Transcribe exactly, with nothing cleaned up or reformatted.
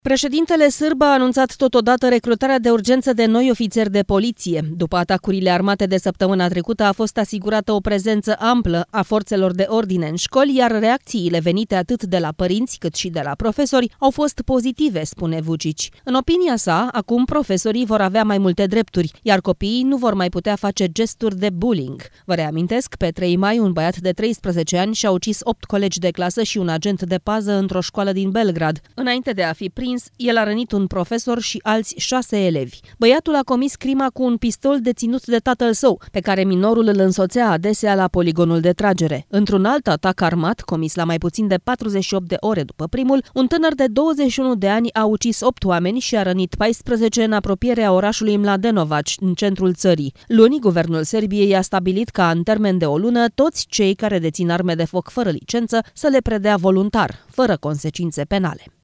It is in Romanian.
Președintele sârb a anunțat totodată recrutarea de urgență de noi ofițeri de poliție. După atacurile armate de săptămâna trecută a fost asigurată o prezență amplă a forțelor de ordine în școli, iar reacțiile venite atât de la părinți cât și de la profesori au fost pozitive, spune Vučić. În opinia sa, acum profesorii vor avea mai multe drepturi, iar copiii nu vor mai putea face gesturi de bullying. Vă reamintesc, pe trei mai, un băiat de treisprezece ani și-a ucis opt colegi de clasă și un agent de pază într-o școală din Belgrad. Înainte de a fi prins, el a rănit un profesor și alți șase elevi. Băiatul a comis crima cu un pistol deținut de tatăl său, pe care minorul îl însoțea adesea la poligonul de tragere. Într-un alt atac armat, comis la mai puțin de patruzeci și opt de ore după primul, un tânăr de douăzeci și unu de ani a ucis opt oameni și a rănit paisprezece în apropierea orașului Mladenovac, în centrul țării. Luni, guvernul Serbiei a stabilit ca în termen de o lună toți cei care dețin arme de foc fără licență să le predea voluntar, fără consecințe penale.